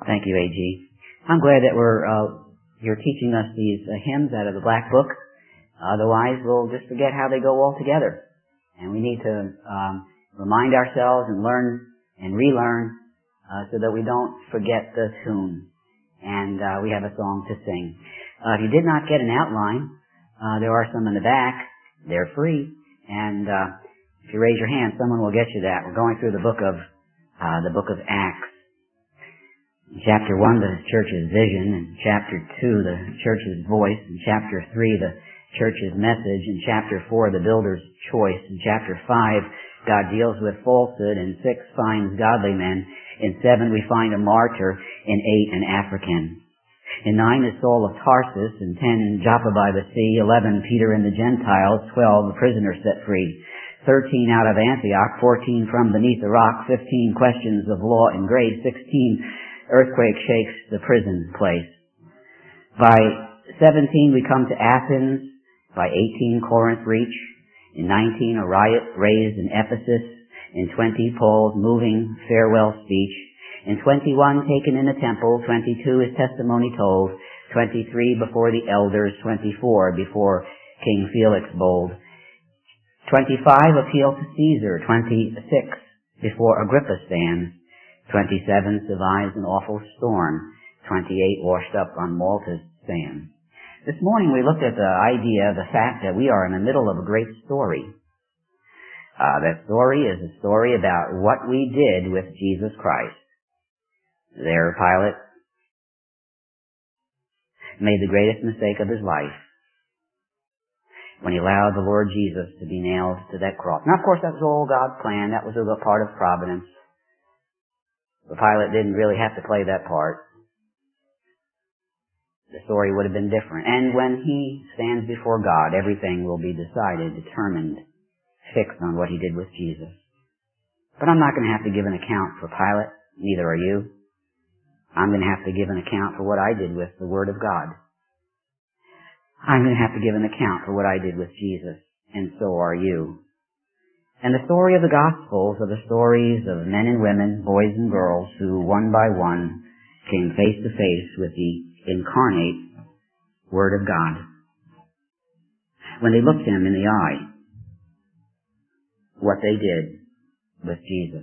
Thank you, A.G. I'm glad that you're teaching us these hymns out of the Black Book. Otherwise, we'll just forget how they go all together. And we need to remind ourselves and learn and relearn so that we don't forget the tune. And we have a song to sing. If you did not get an outline, there are some in the back. They're free. And if you raise your hand, someone will get you that. We're going through the book of Acts. In chapter 1, the church's vision. In chapter 2, the church's voice. In chapter 3, the church's message. In chapter 4, the builder's choice. In chapter 5, God deals with falsehood. In 6, finds godly men. In 7, we find a martyr. In 8, an African. In 9 is Saul of Tarsus. In 10, Joppa by the sea. 11, Peter and the Gentiles. 12, the prisoner set free. 13, out of Antioch. 14, from beneath the rock. 15, questions of law and grace. 16, earthquake shakes the prison place. By 17, we come to Athens. By 18, Corinth reach. In 19, a riot raised in Ephesus. In 20, Paul's moving farewell speech. In 21, taken in the temple. 22, his testimony told. 23, before the elders. 24, before King Felix bold. 25, appeal to Caesar. 26, before Agrippa stands. 27, survives an awful storm. 28, washed up on Malta's sands. This morning we looked at the idea, the fact that we are in the middle of a great story. That story is a story about what we did with Jesus Christ. There, Pilate made the greatest mistake of his life when he allowed the Lord Jesus to be nailed to that cross. Now, of course, that was all God's plan. That was a part of providence. But Pilate didn't really have to play that part. The story would have been different. And when he stands before God, everything will be decided, determined, fixed on what he did with Jesus. But I'm not going to have to give an account for Pilate. Neither are you. I'm going to have to give an account for what I did with the Word of God. I'm going to have to give an account for what I did with Jesus. And so are you. And the story of the Gospels are the stories of men and women, boys and girls, who one by one came face to face with the incarnate Word of God. When they looked him in the eye, what they did with Jesus.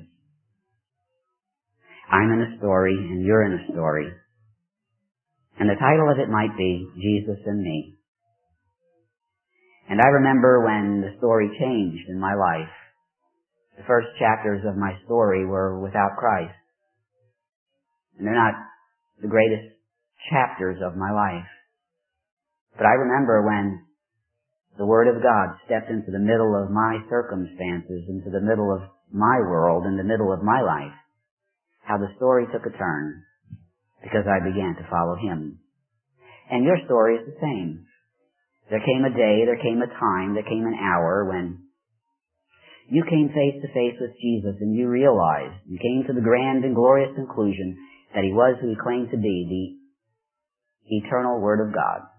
I'm in a story and you're in a story. And the title of it might be Jesus and Me. And I remember when the story changed in my life. The first chapters of my story were without Christ. And they're not the greatest chapters of my life. But I remember when the Word of God stepped into the middle of my circumstances, into the middle of my world, in the middle of my life, how the story took a turn because I began to follow Him. And your story is the same. There came a day, there came a time, there came an hour when you came face to face with Jesus and you realized, you came to the grand and glorious conclusion that He was who He claimed to be, the eternal Word of God.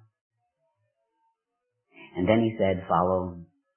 And then He said, follow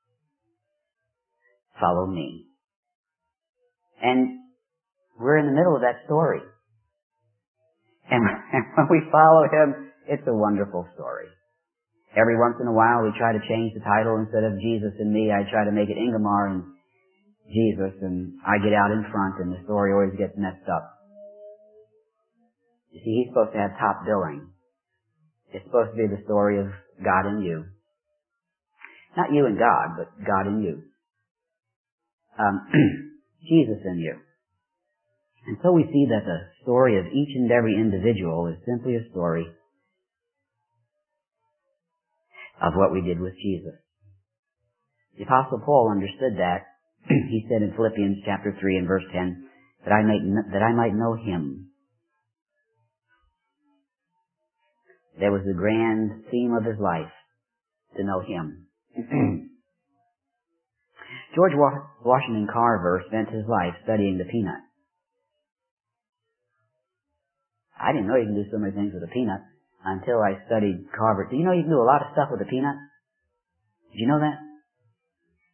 me. And we're in the middle of that story. And when we follow Him, it's a wonderful story. Every once in a while we try to change the title. Instead of Jesus and Me, I try to make it Ingemar and Jesus, and I get out in front and the story always gets messed up. You see, He's supposed to have top billing. It's supposed to be the story of God and you. Not you and God, but God and you. Jesus and you. And so we see that the story of each and every individual is simply a story of what we did with Jesus. The Apostle Paul understood that. He said in Philippians chapter 3 and verse 10, that I might know Him. That was the grand theme of his life, to know Him. George Washington Carver spent his life studying the peanut. I didn't know you can do so many things with a peanut until I studied Carver. Do you know you can do a lot of stuff with a peanut? Did you know that?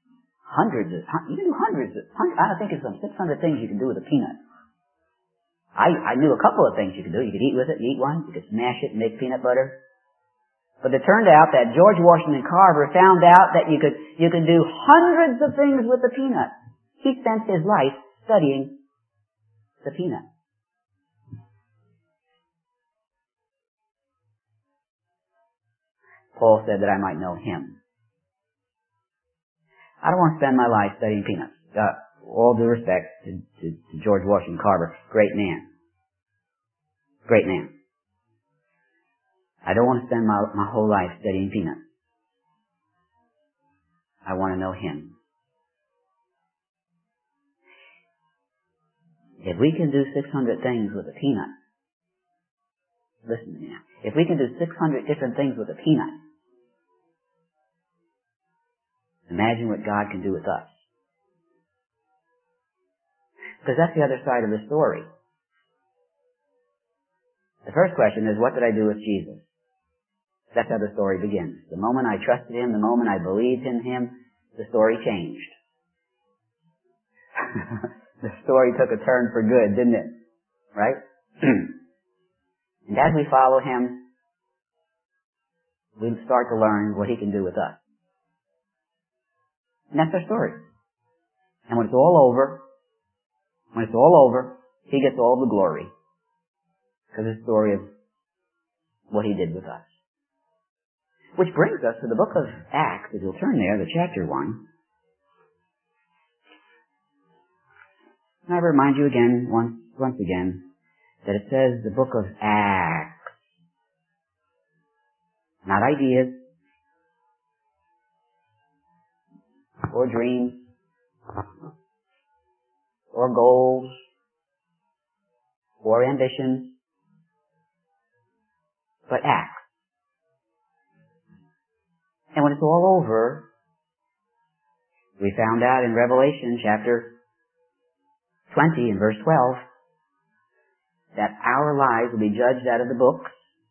You can do hundreds. I think it's some 600 things you can do with a peanut. I knew a couple of things you could do. You could eat with it, you eat one. You could smash it and make peanut butter. But it turned out that George Washington Carver found out that you could do hundreds of things with the peanut. He spent his life studying the peanut. Paul said that I might know him. I don't want to spend my life studying peanuts. All due respect to George Washington Carver, great man. Great man. I don't want to spend my whole life studying peanuts. I want to know him. If we can do 600 things with a peanut, listen to me now. If we can do 600 different things with a peanut, imagine what God can do with us. Because that's the other side of the story. The first question is, what did I do with Jesus? That's how the story begins. The moment I trusted Him, the moment I believed in Him, the story changed. The story took a turn for good, didn't it? Right? And as we follow Him, we start to learn what He can do with us. And that's our story. And when it's all over, He gets all the glory. Because it's the story of what He did with us. Which brings us to the book of Acts, if you'll turn there, to chapter 1. And I remind you again, once again, that it says the book of Acts. Not ideas, or dreams, or goals, or ambitions, but acts. And when it's all over, we found out in Revelation chapter 20 and verse 12 that our lives will be judged out of the books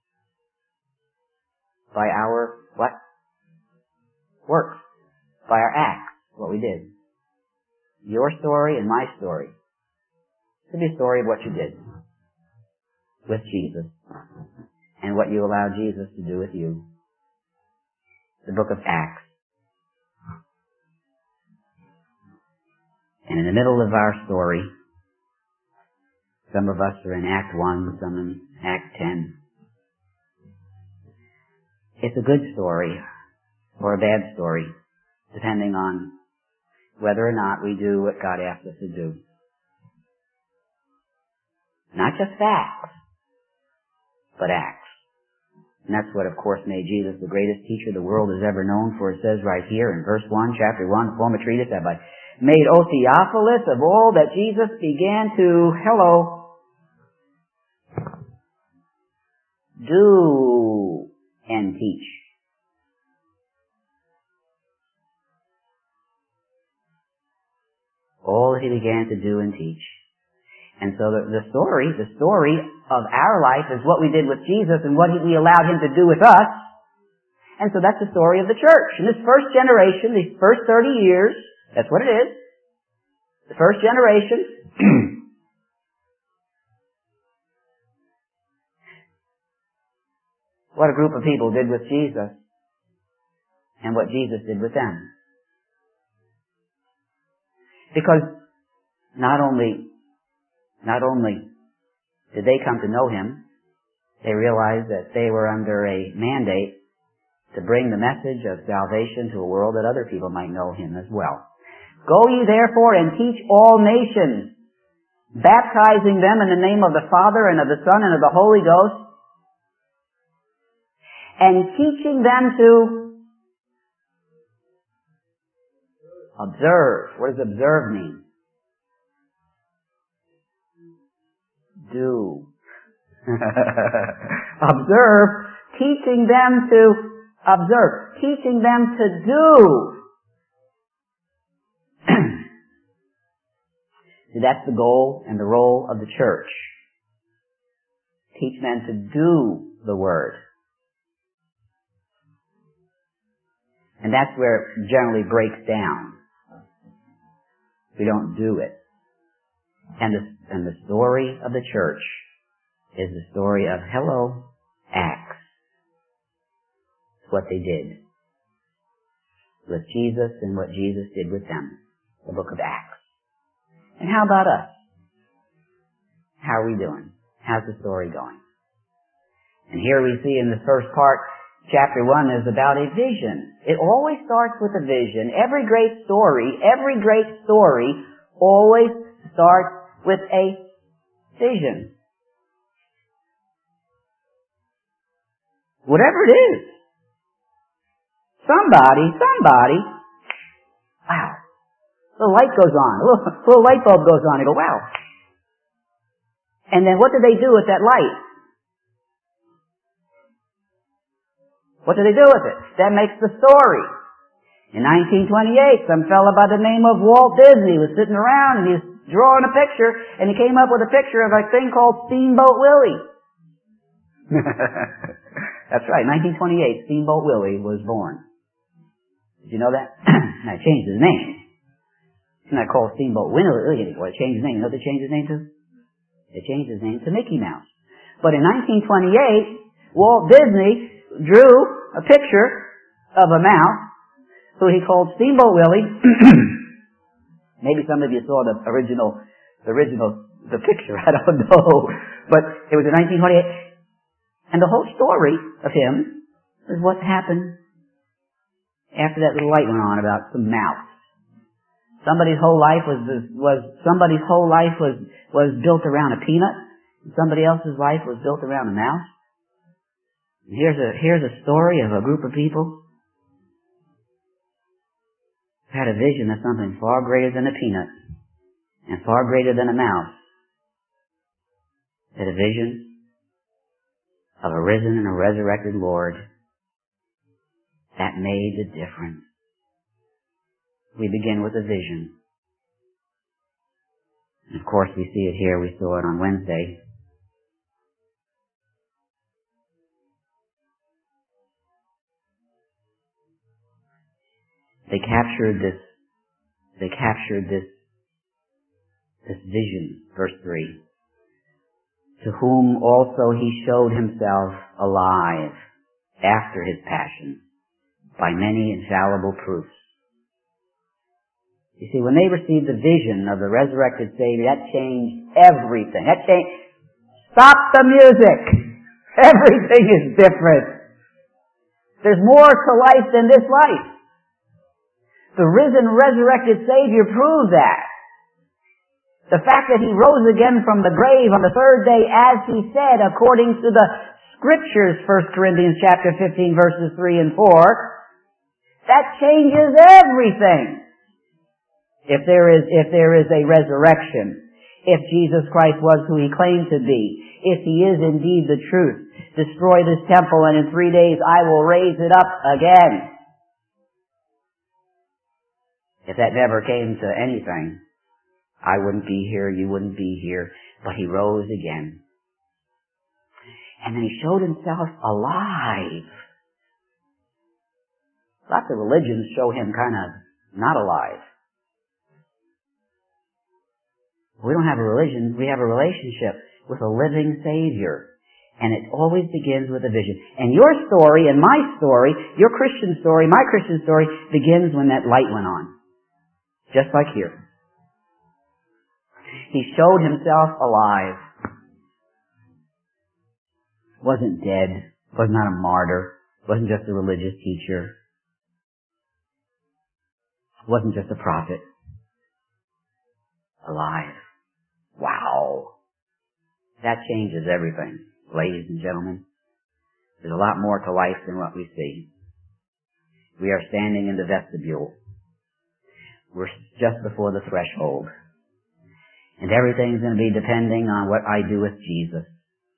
by our what? Works. By our acts, what we did. Your story and my story. It could be a story of what you did with Jesus and what you allowed Jesus to do with you. The book of Acts. And in the middle of our story, some of us are in Act 1, some in Act 10. It's a good story or a bad story, depending on whether or not we do what God asks us to do. Not just facts, but acts. And that's what, of course, made Jesus the greatest teacher the world has ever known, for it says right here in verse 1, chapter 1, the form of treatise that by made, O Theophilus, of all that Jesus began to, do and teach. All that He began to do and teach. And so the story of our life is what we did with Jesus and what we allowed Him to do with us. And so that's the story of the church. In this first generation, these first 30 years, that's what it is. The first generation. What a group of people did with Jesus and what Jesus did with them. Because not only did they come to know Him, they realized that they were under a mandate to bring the message of salvation to a world that other people might know Him as well. Go ye therefore and teach all nations, baptizing them in the name of the Father and of the Son and of the Holy Ghost, and teaching them to observe. What does observe mean? Do. Observe, teaching them to observe, teaching them to do. See, that's the goal and the role of the church. Teach men to do the Word. And that's where it generally breaks down. We don't do it. And the story of the church is the story of, hello, Acts. It's what they did with Jesus and what Jesus did with them. The book of Acts. And how about us? How are we doing? How's the story going? And here we see in the first part, chapter 1 is about a vision. It always starts with a vision. Every great story always starts with a vision. Whatever it is. Somebody, wow. The light goes on. A little light bulb goes on. You go, wow. And then what do they do with that light? What do they do with it? That makes the story. In 1928, some fellow by the name of Walt Disney was sitting around and he was drawing a picture, and he came up with a picture of a thing called Steamboat Willie. That's right, 1928, Steamboat Willie was born. Did you know that? And I changed his name. It's not called Steamboat Willie anymore. It changed his name. You know what they changed his name to? They changed his name to Mickey Mouse. But in 1928, Walt Disney drew a picture of a mouse who he called Steamboat Willie. Maybe some of you saw the picture. I don't know. But it was in 1928. And the whole story of him is what happened after that little light went on about some mouse. Somebody's whole life was built around a peanut. Somebody else's life was built around a mouse. And here's a story of a group of people who had a vision of something far greater than a peanut and far greater than a mouse. They had a vision of a risen and a resurrected Lord that made the difference. We begin with a vision. And of course, we see it here. We saw it on Wednesday. They captured this vision, verse 3. To whom also he showed himself alive after his passion by many infallible proofs. You see, when they received the vision of the resurrected Savior, that changed everything. Stop the music! Everything is different. There's more to life than this life. The risen, resurrected Savior proved that. The fact that he rose again from the grave on the third day, as he said, according to the Scriptures, 1 Corinthians chapter 15, verses 3 and 4, that changes everything. If there is a resurrection, if Jesus Christ was who he claimed to be, if he is indeed the truth, destroy this temple and in 3 days I will raise it up again. If that never came to anything, I wouldn't be here, you wouldn't be here, but he rose again. And then he showed himself alive. Lots of religions show him kind of not alive. We don't have a religion, we have a relationship with a living Savior. And it always begins with a vision. And your story and my story, your Christian story, my Christian story, begins when that light went on. Just like here. He showed himself alive. Wasn't dead. Was not a martyr. Wasn't just a religious teacher. Wasn't just a prophet. Alive. Wow. That changes everything, ladies and gentlemen. There's a lot more to life than what we see. We are standing in the vestibule. We're just before the threshold. And everything's going to be depending on what I do with Jesus.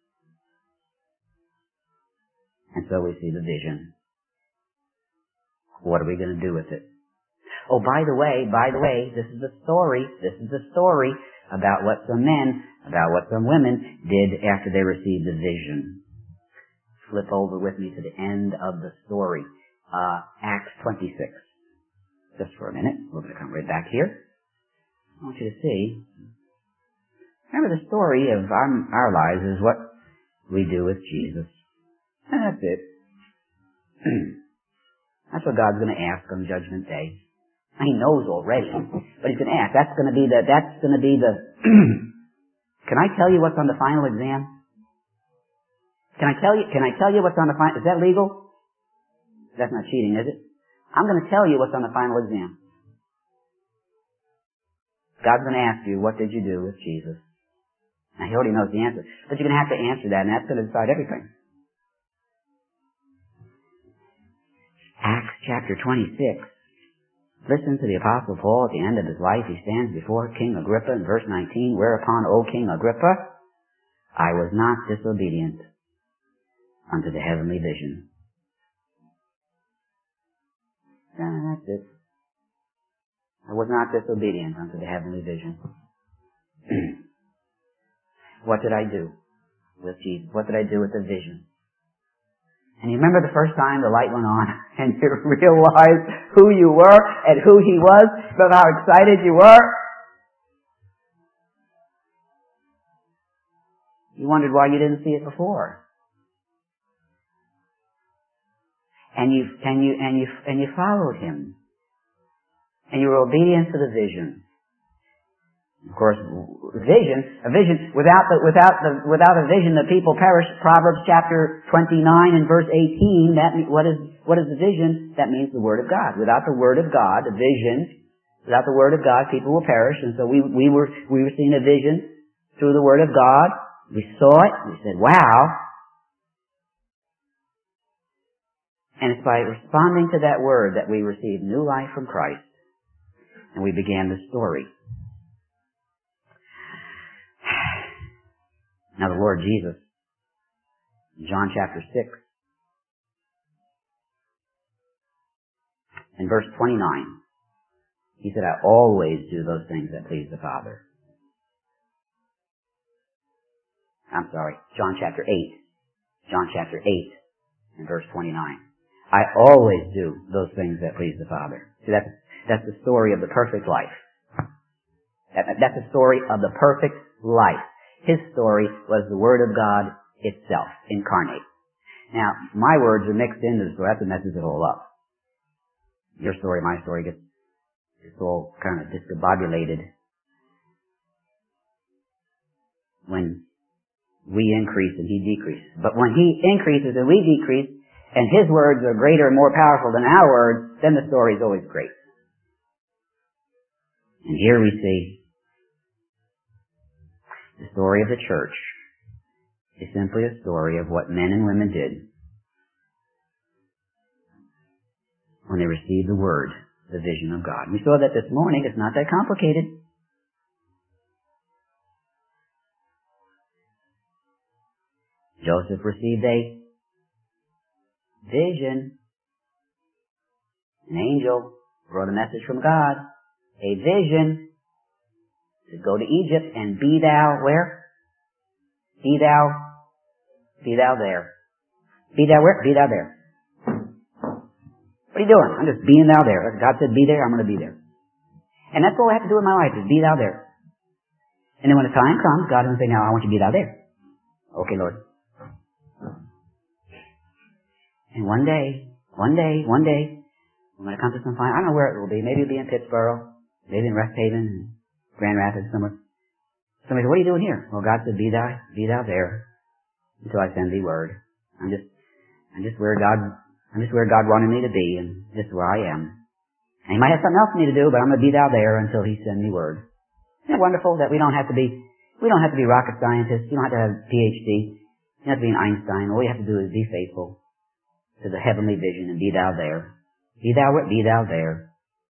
And so we see the vision. What are we going to do with it? Oh, by the way, this is the story about what some men, about what some women did after they received the vision. Flip over with me to the end of the story. Acts 26. Just for a minute. We're going to come right back here. I want you to see Remember, the story of our lives is what we do with Jesus. And that's it. That's what God's going to ask on Judgment Day. He knows already, but He's going to ask. That's going to be the Can I tell you what's on the final exam? Can I tell you what's on the final, is that legal? That's not cheating, is it? I'm going to tell you what's on the final exam. God's going to ask you, what did you do with Jesus? Now, He already knows the answer, but you're going to have to answer that, and that's going to decide everything. Acts chapter 26. Listen to the Apostle Paul at the end of his life. He stands before King Agrippa in verse 19. Whereupon, O King Agrippa, I was not disobedient unto the heavenly vision. That's it. I was not disobedient unto the heavenly vision. What did I do with Jesus? What did I do with the vision? And you remember the first time the light went on and you realized who you were and who He was, but how excited you were? You wondered why you didn't see it before. And you followed Him. And you were obedient to the vision. Of course, a vision, without a vision, the people perish. Proverbs chapter 29 and verse 18, what is the vision? That means the Word of God. Without the Word of God, the vision, without the Word of God, people will perish. And so we were seeing a vision through the Word of God. We saw it. We said, wow. And it's by responding to that Word that we received new life from Christ. And we began the story. Now the Lord Jesus, in John chapter 6, in verse 29, He said, I always do those things that please the Father. I'm sorry, John chapter 8, in verse 29. I always do those things that please the Father. See, that's the story of the perfect life. That's the story of the perfect life. His story was the Word of God itself, incarnate. Now, my words are mixed into the story. That's what messes it all up. Your story, my story, it's all kind of discombobulated. When we increase and He decreases. But when He increases and we decrease, and His words are greater and more powerful than our words, then the story is always great. And here we see the story of the church is simply a story of what men and women did when they received the Word, the vision of God. We saw that this morning. It's not that complicated. Joseph received a vision. An angel brought a message from God. A vision. To go to Egypt and be thou where? Be thou there. Be thou where? Be thou there. What are you doing? I'm just being thou there. God said be there, I'm going to be there. And that's all I have to do in my life is be thou there. And then when the time comes, God doesn't say, now I want you to be thou there. Okay, Lord. And one day, I'm going to come to some final, I don't know where it will be. Maybe it'll be in Pittsburgh, maybe in Rest Haven, Grand Rapids, somewhere. Somebody said, what are you doing here? Well, God said, be thou there until I send thee word. I'm just where God wanted me to be, and this is where I am. And He might have something else for me to do, but I'm going to be thou there until He sends me word. Isn't it wonderful that we don't have to be rocket scientists. You don't have to have a PhD. You don't have to be an Einstein. All you have to do is be faithful to the heavenly vision and be thou there. Be thou there.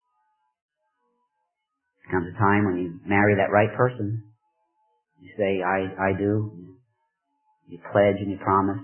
There comes a time when you marry that right person. You say, I do. You pledge and you promise.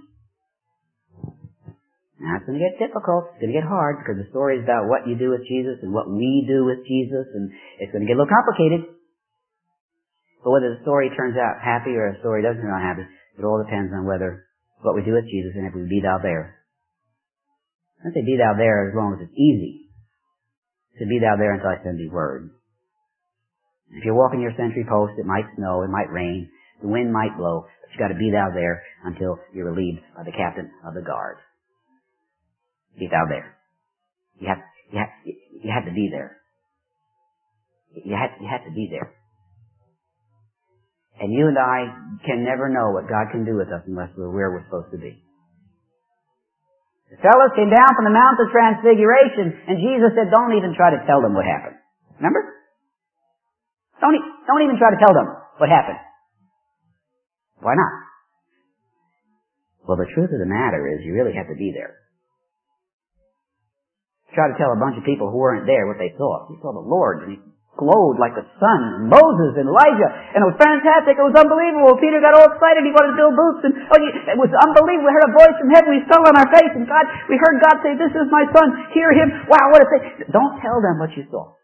Now it's going to get difficult. It's going to get hard because the story is about what you do with Jesus and what we do with Jesus, and it's going to get a little complicated. But whether the story turns out happy or the story doesn't turn out happy, it all depends on what we do with Jesus and if we be thou there. I don't say be thou there as long as it's easy. To be thou there until I send thee word. If you're walking your sentry post, it might snow, it might rain, the wind might blow, but you've got to be thou there until you're relieved by the captain of the guard. Be thou there. You have to be there. You have to be there. And you and I can never know what God can do with us unless we're where we're supposed to be. The fellows came down from the Mount of Transfiguration, and Jesus said, don't even try to tell them what happened. Remember? Don't even try to tell them what happened. Why not? Well, the truth of the matter is you really have to be there. Try to tell a bunch of people who weren't there what they saw. He saw the Lord, and he glowed like the sun, and Moses and Elijah, and it was fantastic, it was unbelievable. Peter got all excited, he wanted to build booths, and it was unbelievable. We heard a voice from heaven, we fell on our face, and we heard God say, this is my son, hear him. Wow, what a thing. Don't tell them what you saw.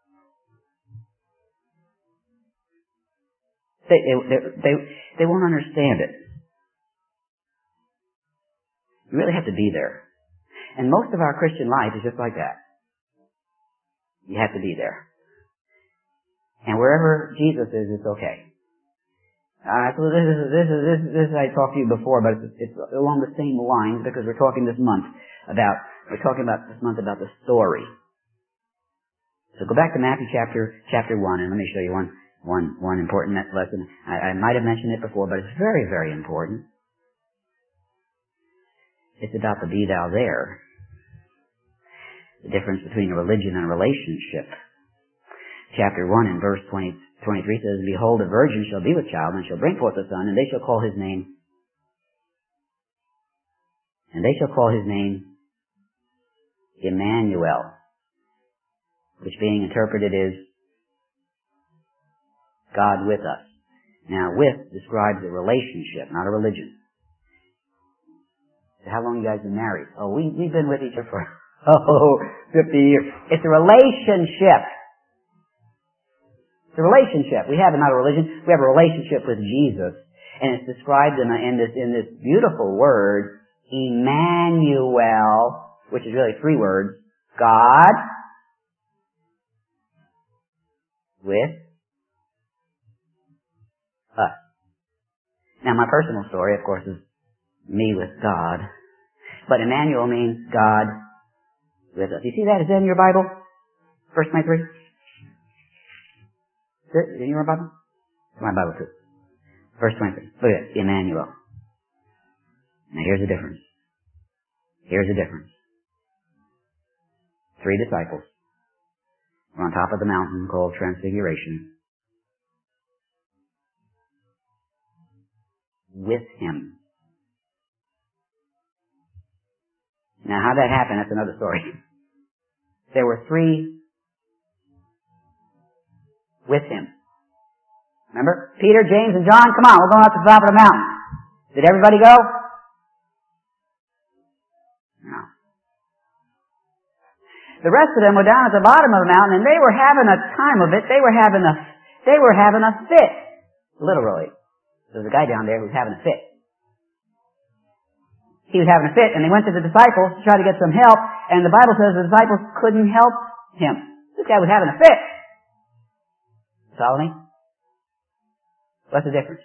They won't understand it. You really have to be there. And most of our Christian life is just like that. You have to be there. And wherever Jesus is, it's okay. So this I talked to you before, but it's along the same lines because we're talking this month about the story. So go back to Matthew chapter 1, and let me show you one important lesson. I might have mentioned it before, but it's very, very important. It's about the be thou there. The difference between a religion and a relationship. Chapter 1 and verse 23 says, behold, a virgin shall be with child, and shall bring forth a son, and they shall call his name. And they shall call his name Emmanuel, which being interpreted is God with us. Now, with describes a relationship, not a religion. So how long you guys been married? Oh, we've been with each other for 50 years. It's a relationship. It's a relationship. We have not a religion. We have a relationship with Jesus, and it's described in this beautiful word, Emmanuel, which is really 3 words: God with us. Now, my personal story, of course, is me with God, but Emmanuel means God with us. You see that? Is that in your Bible? Verse 23. Is it in your Bible? My Bible too. Verse 23. Look at it. Emmanuel. Now here's the difference. Here's the difference. 3 disciples were on top of the mountain called Transfiguration with him. Now how that happened, that's another story. There were 3 with him. Remember? Peter, James, and John, come on, we're going up to the top of the mountain. Did everybody go? No. The rest of them were down at the bottom of the mountain, and they were having a time of it. They were having a fit. Literally. There was a guy down there who was having a fit. He was having a fit, and they went to the disciples to try to get some help, and the Bible says the disciples couldn't help him. This guy was having a fit. Follow me? What's the difference?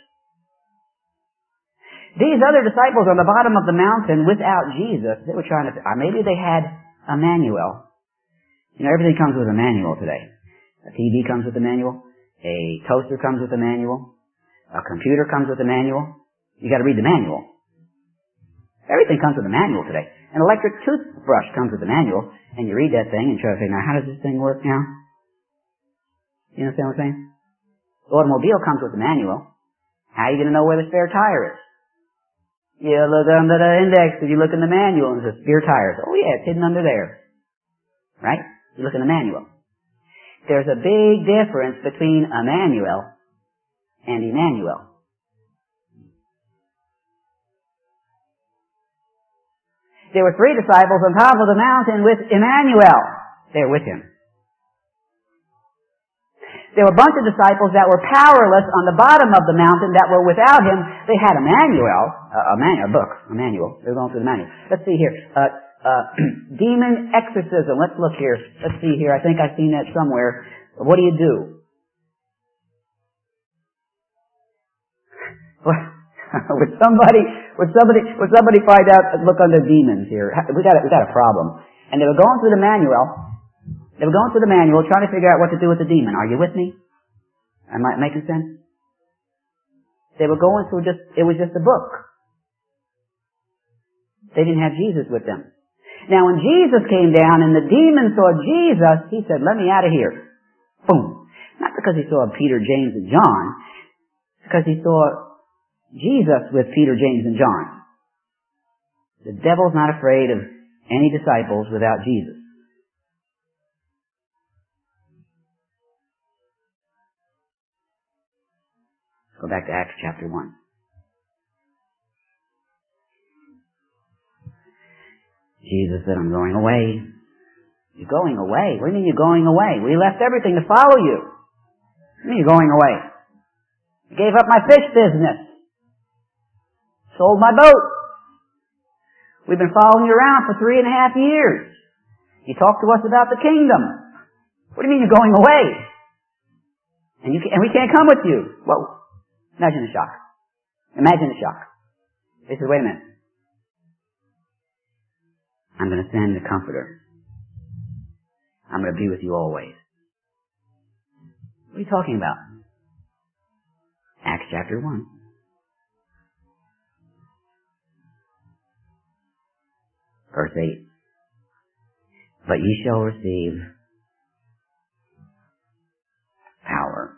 These other disciples on the bottom of the mountain without Jesus, they were trying to, maybe they had a manual. You know, everything comes with a manual today. A TV comes with a manual. A toaster comes with a manual. A computer comes with a manual. You got to read the manual. Everything comes with a manual today. An electric toothbrush comes with a manual, and you read that thing and try to figure out, how does this thing work now? You understand what I'm saying? The automobile comes with a manual. How are you going to know where the spare tire is? You look under the index, and you look in the manual, and it says spare tires. Oh yeah, it's hidden under there. Right? You look in the manual. There's a big difference between a manual and Emmanuel. There were 3 disciples on top of the mountain with Emmanuel. They were with him. There were a bunch of disciples that were powerless on the bottom of the mountain that were without him. They had a manual. They were going through the manual. Let's see here. Demon exorcism. Let's look here. Let's see here. I think I've seen that somewhere. What do you do? Would somebody find out, look under demons here? We got a problem. And they were going through the manual. They were going through the manual trying to figure out what to do with the demon. Are you with me? Am I making sense? They were going through it was just a book. They didn't have Jesus with them. Now when Jesus came down and the demon saw Jesus, he said, let me out of here. Boom. Not because he saw Peter, James, and John. Because he saw Jesus with Peter, James, and John. The devil's not afraid of any disciples without Jesus. Let's go back to Acts chapter 1. Jesus said, I'm going away. You're going away? What do you mean you're going away? We left everything to follow you. What do you mean you're going away? I gave up my fish business. Sold my boat. We've been following you around for 3.5 years. You talk to us about the kingdom. What do you mean you're going away? And we can't come with you. Whoa. Imagine the shock. Imagine the shock. He said, wait a minute. I'm going to send the Comforter. I'm going to be with you always. What are you talking about? Acts chapter 1. Verse 8. But ye shall receive power.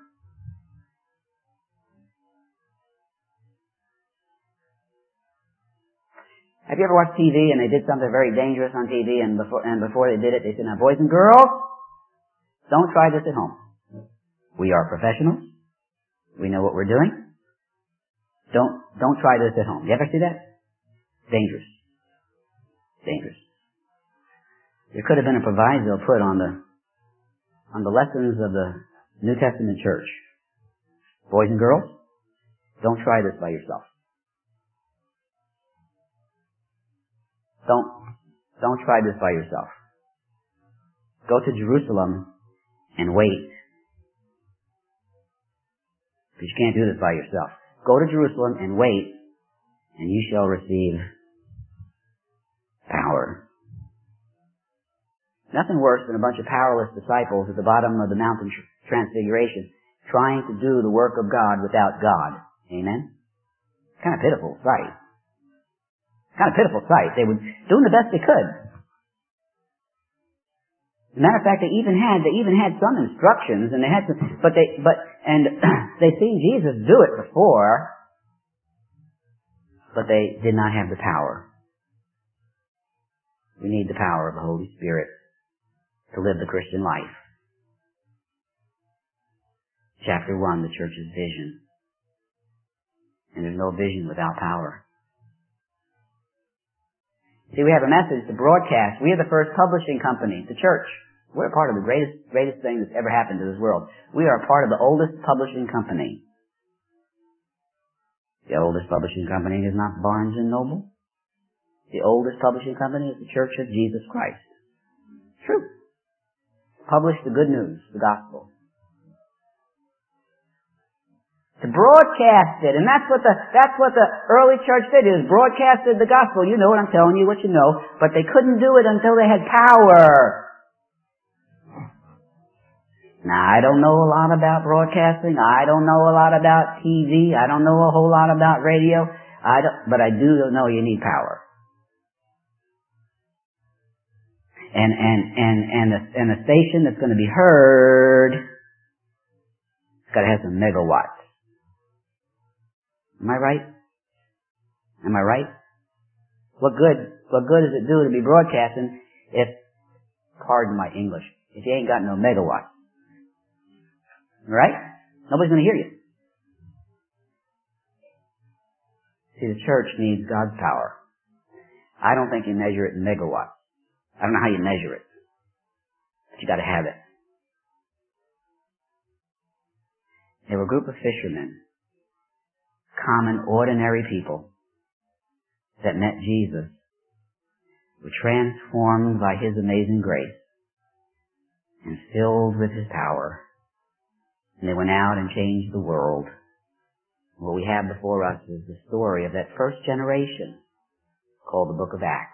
Have you ever watched TV and they did something very dangerous on TV and before they did it they said, now boys and girls, don't try this at home. We are professionals. We know what we're doing. Don't try this at home. You ever see that? Dangerous. Dangerous. There could have been a proviso put on the lessons of the New Testament church. Boys and girls, don't try this by yourself. Don't try this by yourself. Go to Jerusalem and wait. Because you can't do this by yourself. Go to Jerusalem and wait, and you shall receive power. Nothing worse than a bunch of powerless disciples at the bottom of the mountain transfiguration trying to do the work of God without God. Amen? Kind of pitiful sight. Kind of pitiful sight. They were doing the best they could. As a matter of fact, they even had some instructions, and they had some, they seen Jesus do it before, but they did not have the power. We need the power of the Holy Spirit to live the Christian life. Chapter 1, the church's vision. And there's no vision without power. See, we have a message to broadcast. We are the first publishing company, the church. We're a part of the greatest thing that's ever happened to this world. We are a part of the oldest publishing company. The oldest publishing company is not Barnes & Noble. The oldest publishing company is the Church of Jesus Christ. True. Publish the good news, the gospel. To broadcast it, and that's what the early church did, is broadcasted the gospel. You know what I'm telling you, what you know, but they couldn't do it until they had power. Now, I don't know a lot about broadcasting. I don't know a lot about TV. I don't know a whole lot about radio. But I do know you need power. And the station that's going to be heard, it's got to have some megawatts. Am I right? Am I right? What good does it do to be broadcasting if, pardon my English, if you ain't got no megawatts? Right? Nobody's going to hear you. See, the church needs God's power. I don't think you measure it in megawatts. I don't know how you measure it. But you got to have it. They were a group of fishermen. Common, ordinary people that met Jesus were transformed by His amazing grace and filled with His power. And they went out and changed the world What we have before us is the story of that first generation called the Book of Acts.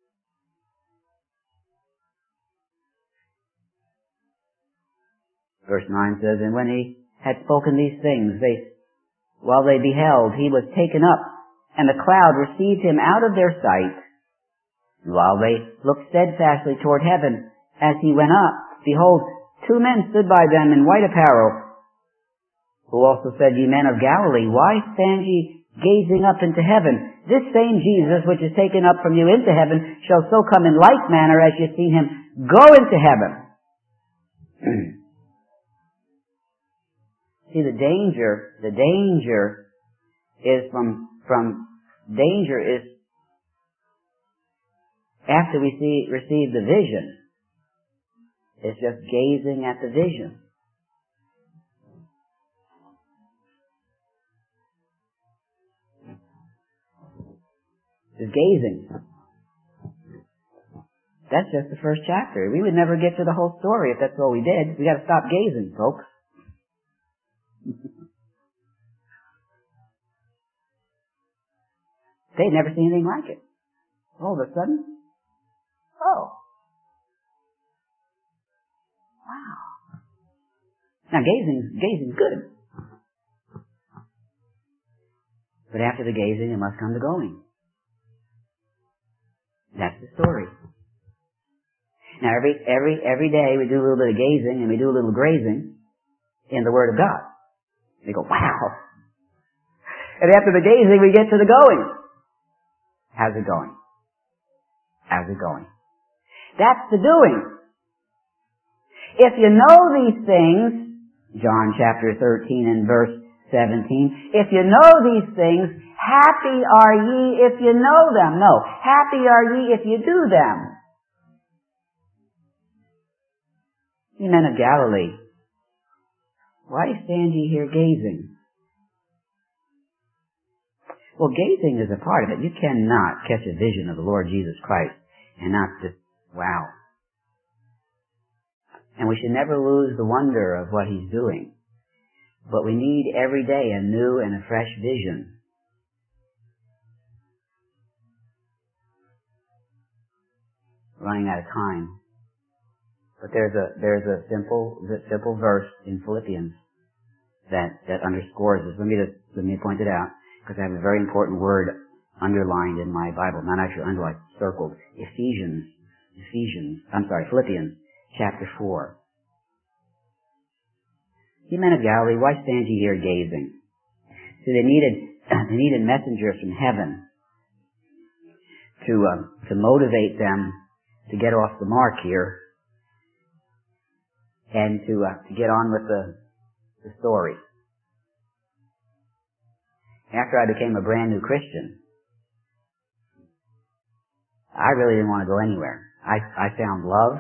Verse 9 says, "And when he had spoken these things, while they beheld, he was taken up, and the cloud received him out of their sight. And while they looked steadfastly toward heaven as he went up, behold, 2 men stood by them in white apparel, who also said, Ye men of Galilee, why stand ye gazing up into heaven? This same Jesus, which is taken up from you into heaven, shall so come in like manner as ye have seen him go into heaven." See, the danger is danger is after we receive the vision. It's just gazing at the vision. Just gazing. That's just the first chapter. We would never get to the whole story if that's all we did. We got to stop gazing, folks. They'd never seen anything like it. All of a sudden, oh, wow. Now gazing's good. But after the gazing, it must come the going. That's the story. Now every day we do a little bit of gazing and we do a little grazing in the Word of God. We go, wow. And after the gazing, we get to the going. How's it going? How's it going? That's the doing. If you know these things, John chapter 13 and verse 17, if you know these things, happy are ye if you know them. No, happy are ye if you do them. Ye men of Galilee, why stand ye here gazing? Well, gazing is a part of it. You cannot catch a vision of the Lord Jesus Christ and not just, wow. And we should never lose the wonder of what He's doing. But we need every day a new and a fresh vision. Running out of time. But there's a simple verse in Philippians that underscores this. Let me point it out, because I have a very important word underlined in my Bible. Not actually underlined, circled. Philippians chapter 4. Ye men of Galilee, why stand ye here gazing? See, they needed messengers from heaven to motivate them to get off the mark here and to get on with the story. After I became a brand new Christian, I really didn't want to go anywhere. I found love,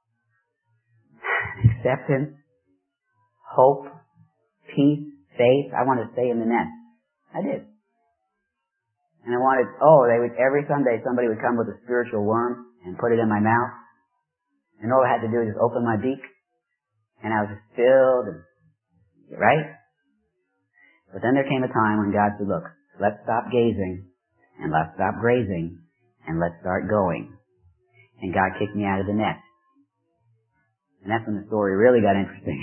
acceptance, hope, peace, faith. I wanted to stay in the nest. I did. And I wanted, every Sunday somebody would come with a spiritual worm and put it in my mouth. And all I had to do was just open my beak. And I was just filled, right? But then there came a time when God said, look, let's stop gazing, and let's stop grazing, and let's start going. And God kicked me out of the nest. And that's when the story really got interesting.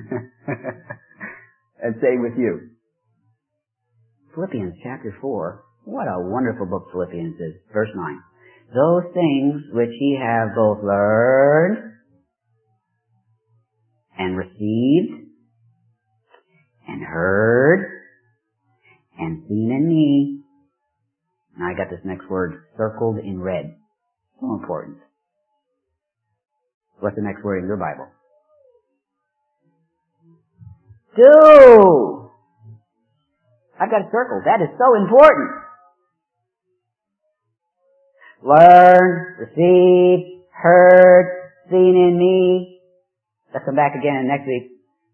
And same with you. Philippians chapter 4. What a wonderful book Philippians is. Verse 9. Those things which ye have both learned and received and heard and seen in me. Now I got this next word circled in red. So important. What's the next word in your Bible? Do! I've got it circled. That is so important. Learn, received, heard, seen in me. Let's come back again next week.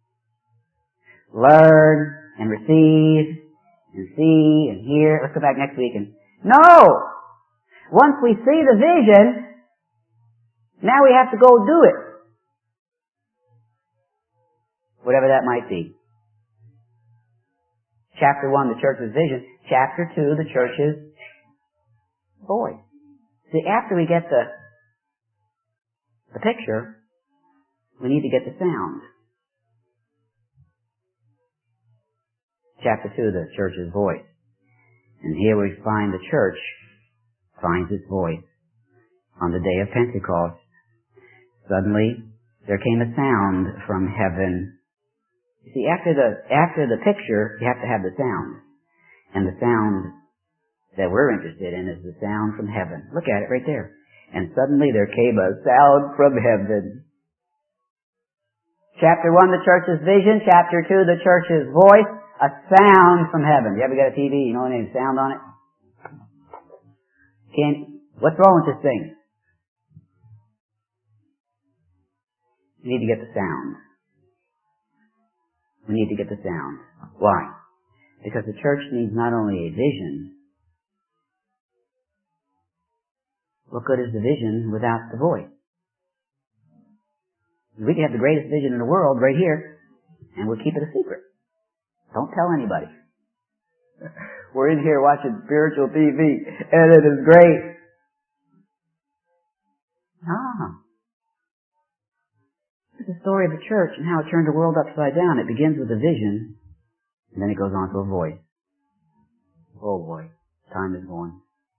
Learn and receive and see and hear. Let's go back next week and no! Once we see the vision, now we have to go do it. Whatever that might be. Chapter 1, the church's vision. Chapter 2, the church's voice. See, after we get the picture, we need to get the sound. Chapter 2, the church's voice. And here we find the church finds its voice. On the day of Pentecost, suddenly there came a sound from heaven. You see, after the picture, you have to have the sound. And the sound that we're interested in is the sound from heaven. Look at it right there. And suddenly there came a sound from heaven. Chapter 1, the church's vision. Chapter 2, the church's voice. A sound from heaven. You ever got a TV? You know any sound on it? What's wrong with this thing? We need to get the sound. We need to get the sound. Why? Because the church needs not only a vision. What good is the vision without the voice? We can have the greatest vision in the world right here, and we'll keep it a secret. Don't tell anybody. We're in here watching spiritual TV, and it is great. It's the story of the church and how it turned the world upside down. It begins with a vision, and then it goes on to a voice. Oh boy, time is going.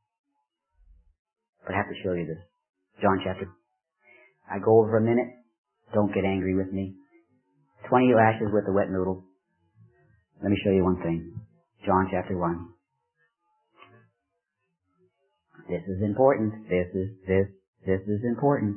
But I have to show you this. John chapter. I go over a minute. Don't get angry with me. 20 lashes with a wet noodle. Let me show you one thing. John chapter 1. This is important. This is important.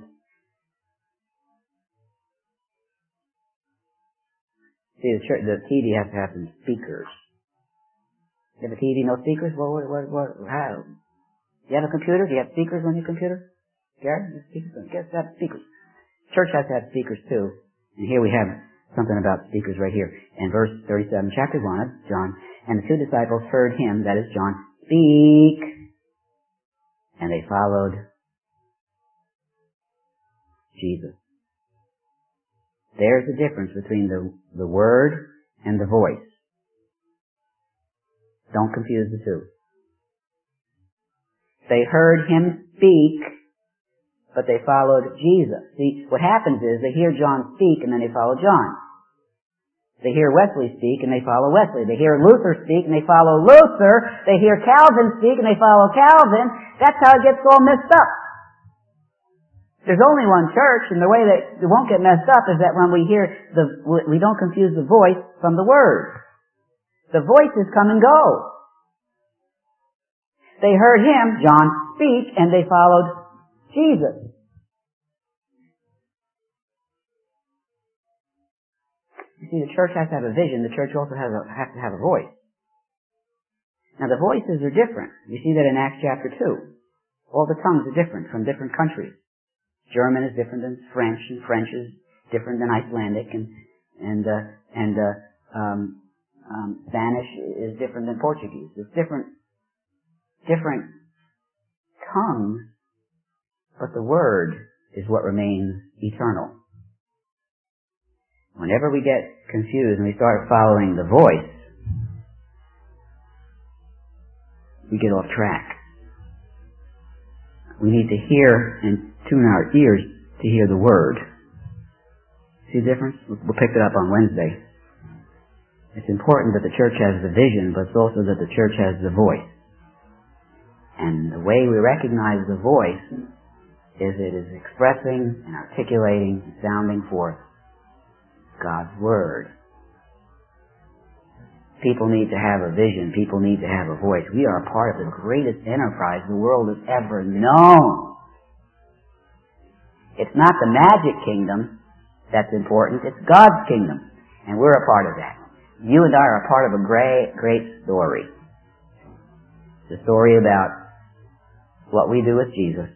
See, the TV has to have some speakers. You have a TV, no speakers? How? You have a computer? Do you have speakers on your computer? Gary? Guess have speakers. Church has to have speakers too. And here we have something about speakers right here. In verse 37, chapter 1 of John, and the two disciples heard him, that is John, speak. And they followed Jesus. There's a difference between the word and the voice. Don't confuse the two. They heard him speak, but they followed Jesus. See, what happens is they hear John speak and then they follow John. They hear Wesley speak and they follow Wesley. They hear Luther speak and they follow Luther. They hear Calvin speak and they follow Calvin. That's how it gets all messed up. There's only one church, and the way that it won't get messed up is that when we hear we don't confuse the voice from the word. The voices come and go. They heard him, John, speak, and they followed Jesus. You see, the church has to have a vision. The church also has to have a voice. Now, the voices are different. You see that in Acts chapter 2. All the tongues are different from different countries. German is different than French, and French is different than Icelandic, and Spanish is different than Portuguese. It's different tongues, but the word is what remains eternal. Whenever we get confused and we start following the voice, we get off track. We need to hear and tune our ears to hear the word. See the difference? We'll pick it up on Wednesday. It's important that the church has the vision, but it's also that the church has the voice. And the way we recognize the voice is it is expressing and articulating and sounding forth God's Word. People need to have a vision. People need to have a voice. We are a part of the greatest enterprise the world has ever known. It's not the magic kingdom that's important. It's God's kingdom. And we're a part of that. You and I are a part of a great, great story. The story about what we do with Jesus.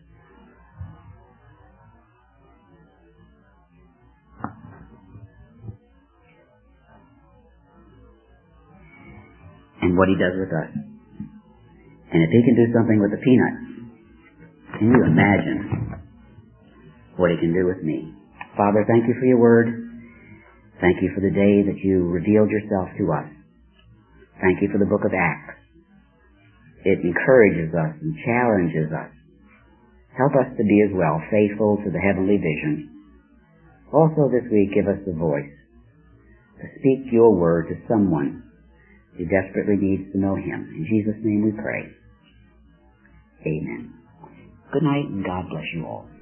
And what He does with us. And if He can do something with the peanuts, can you imagine what He can do with me? Father, thank You for Your Word. Thank You for the day that You revealed Yourself to us. Thank you for the book of Acts. It encourages us and challenges us. Help us to be as well faithful to the heavenly vision. Also this week, give us the voice to speak your word to someone who desperately needs to know him. In Jesus' name we pray. Amen. Good night and God bless you all.